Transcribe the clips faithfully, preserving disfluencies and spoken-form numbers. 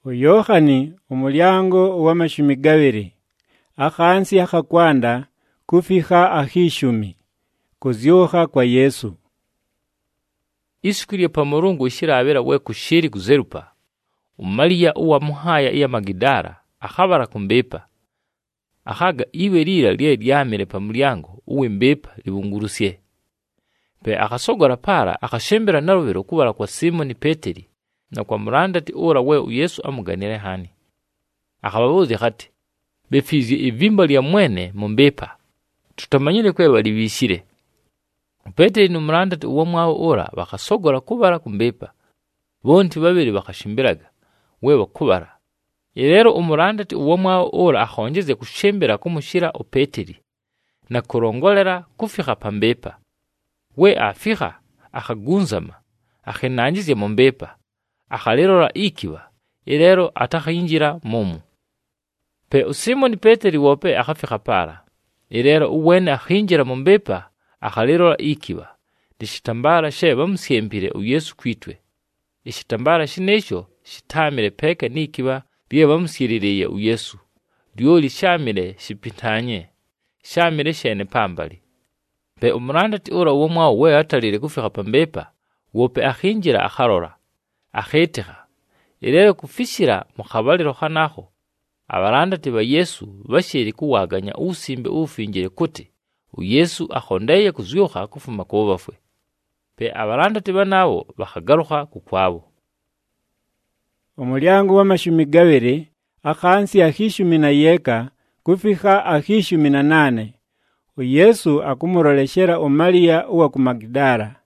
Yohani umulyango w'amashumi gabiri akhansi akhakwanda kufiha ahishumi kuzyuha kwa Yesu. Isiku lya pamurungu ishirabera we kushiri kuzerupa umaliya uwa muhaya iya Magidara akhabara kumbepa akhaga iwe lira lye lyamire pamulyango uwe mbepa libungurusye pe akasogora para akashembera narubero kubara kwa Simoni Peteri na kwa murandati ora we Yesu amuganire hani akhababuze khati befizye ivimba lya mwene mumbepa tutamanyire kwe bali bishire. Peteri n'umurandati uwo mwawo ora bakasogora kubara kumbepa bonti babiri bakashimbiraga we bakubara. Rero umurandati uwo mwawo ora akhongeze kushembera kumushira o Peteri na kurongolera kufika pambepa we afika akhagunzama akhenangize mumbepa akhalirora ikiba rero atakhayinjira mumu pe Simoni Peteri wope akhafika para rero uwene akhinjira mumbepa akhalirora ikiba dishitambara she bamusyempire u Yesu kwitwe ishitambara shinesho shitamire peka nikiba biye bamusyiririye u Yesu lyoli shamire shipitanye shamire shene pambali pe umurandati ora uwo mwawo we atalire kufika pambepa wope akhinjira akharora akheteha rero kufishira mukhabaliro khanako abarandati ba Yesu bashiri kuwaganya usimbe ufinjire kuti u Yesu akhondeye kuzyuha kufuma kubafwe pe abarandati banabo bakhagaruka kukwabo. Umulyango w'amashumi gabiri akhansi ahishumi na yeka kufiha ahishumi na nane u Yesu akumuroleshera umaliya uwa ku Magidara.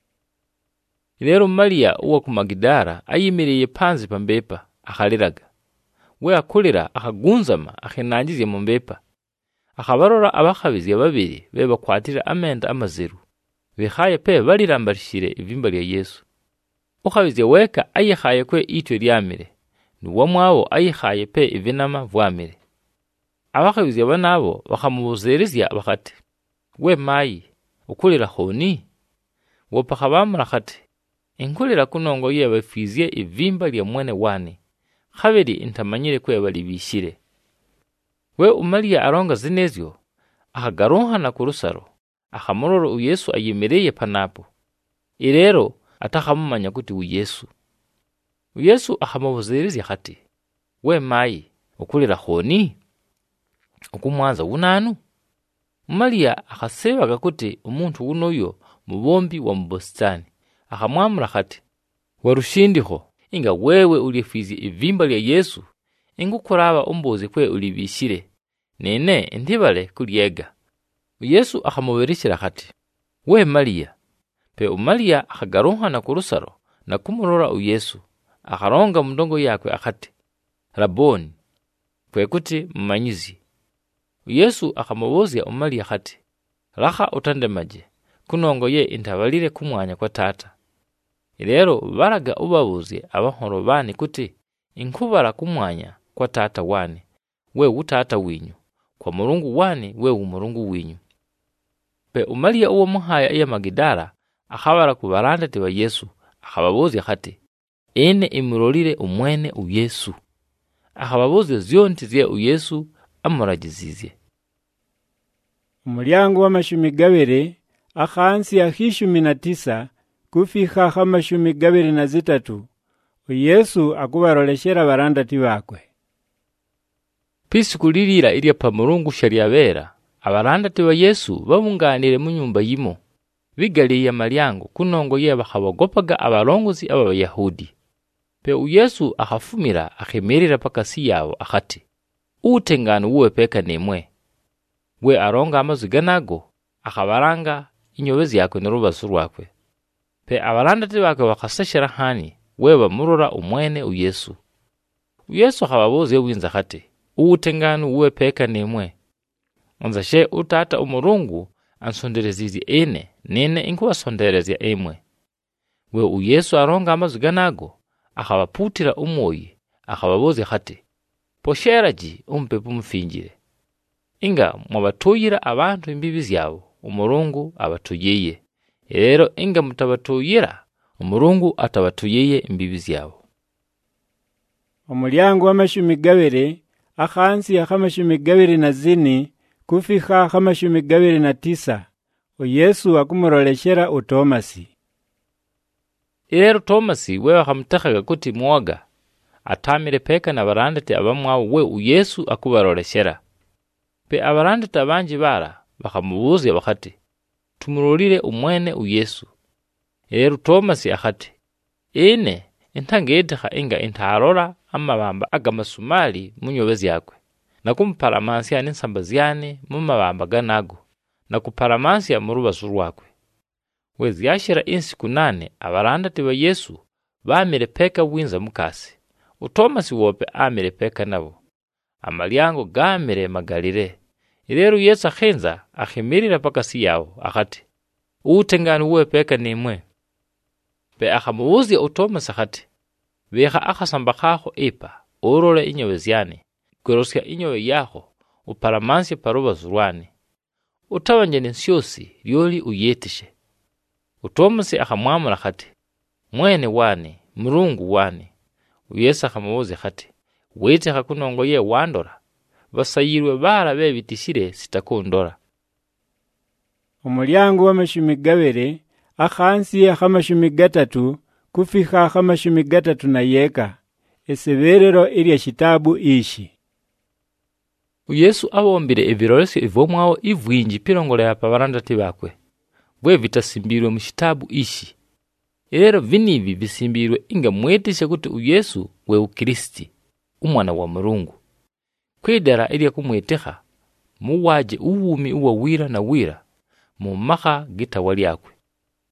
Rero Mariya uwa ku Magidara ayimireye panzi pambepa akhaliraga we akulira akhagunzama akhenangize mumbepa akhabarora abakhabizi babiri be bakwatira amenda amazeru behaye pe balirambarishire ivimba lya Yesu. Ukhabize weka ayihaye kwe itwe lyamire nuwo mwawo ayihaye pe ivinama vwamire. Abakhabizi banabo bakhamubuzerezya bakati we mayi ukulira khoni wopa khabamura khati inkulira kunongo ye bafizye ivimba lya mwene wane khabiri intamanyire kwe bali bishire. We umaliya aronga zinezyo akagaronhana ku rusaro akhamuroro u Yesu ayimereye panapo irero atakhamumanya kuti u Yesu. U Yesu akhamubuzerezya khati we mayi ukulira khoni ukumwanza unanu. Umaliya akhasebaga kuti umuntu unoyo mubombi wa mbostani akhamwamura khati warushindiho inga wewe ulifizye ivimba lya Yesu ingukuraba umbuze kwe ulibishire nene ndibale kulyega. Yesu akhamuberishira khati we Mariya pe umaliya akhagaronhana ku rusaro na kumurora u Yesu akharonga mundongo yakwe akhati Raboni kwe kuti mmanyizi. Yesu akhamubuzya umaliya khati rakha utandemaje kunongo ye intabalire kumwanya kwa tata. Rero baraga ubabuze abahoro bani kuti inkubara kumwanya kwa tata wane we utata winyu kwa murungu wane we umurungu winyu. Pe umaliya uwo muhaya iya Magidara akhabara ku barandati ba Yesu akhababuzya khati ene imurolire umwene u Yesu akhababuzya zyonti zye u Yesu amuragizizye. Umulyango w'amashumi gabiri akhansi ahishumi na tisa kufiha hamashumi gabiri na zitatu u Yesu akubaroleshera barandati bakwe. Pisiku lilira ilya pamurungu sharyabera abarandati ba Yesu babunganire mu nyumba yimo bigaliye malyango kunongo ye bakhabagopaga abarongozi aba Bayahudi. Pe u Yesu akhafumira akhemerera pakasi yabo akhati utengano uwe peka nemwe we aronga amaziga nago akhabaranga inyobezi yakwe n'urubazo rwakwe. Pe abarandati bakwe bakhasashira hani we bamurora umwene u Yesu. U Yesu akhababuze winza khati utengano uwe peka nemwe onzashe utata umurungu ansonderezizi ene nene inkubasonderezya emwe. We u Yesu aronga amaziga nago akhabaputira umoyi akhababuze khati posheraji umpepu mfinjire inga mwabatoyira abantu imbibi zyabo umurungu abatuyeye rero inga mutabatoyira umurungu atabatuyeye imbibi zyabo. Omulyango w'amashumi gabiri akhansi akhamashumi gabiri na zini kufika akhamashumi gabiri na tisa Yesu akumuroleshera uTomasi. Ilero Tomasi wewe akamutakaga kuti mwoga atamire peka na barandete abamwawo we uyesu akubaroleshera. Pe abarandete abanji bara bakamubuza bakati tumurolire umwene uyesu. Ilero Tomasi akati ine entangedha inga entarora amabamba agamasumali munyobezi yakwe nakumparamansi n'insambaziane mu mabamba ganago nakuparamansi mu rubazu rwakwe. Wezi yashira insiku nane abarandate ba Yesu bamire peka winza mukasi uTomasi wope amire peka nabo amalyango gamire magalire. Ilero Yesu akhenza akhimirira pakasi yawo akati utengani uwe peka nimwe. Pe akamubuza uTomasi akati beha akasambakhaho ipa orole inyoweziane gorosya inyowe yaho uparamansi parubazu rwane utawanje n'ensyosi lyoli uyetishe. uTomasi akamwamula khati mwene wane murungu wane. Yesu akamubuza khati wete khakunongo ye wandora basayirwe bara bebitishire sitakondora. Omulyango w'amashumi gabiri akhansi akhamashumi gatatu kufika akhamashumi gatatu na yeka eseberero ilya shitabu ishi. Yesu abombire ebirolesyo ivomwawo ivwinji pilongole ya pabarandati bakwe bwe vitasimbirwe mu shitabu ishi. Ilero vinivi visimbirwe inga mwetisha kuti uyesu we ukristi umwana wa Mulungu kwidara ilya kumweteha muwaje uwumi uwa wira na wira mu maha gitawali yakwe.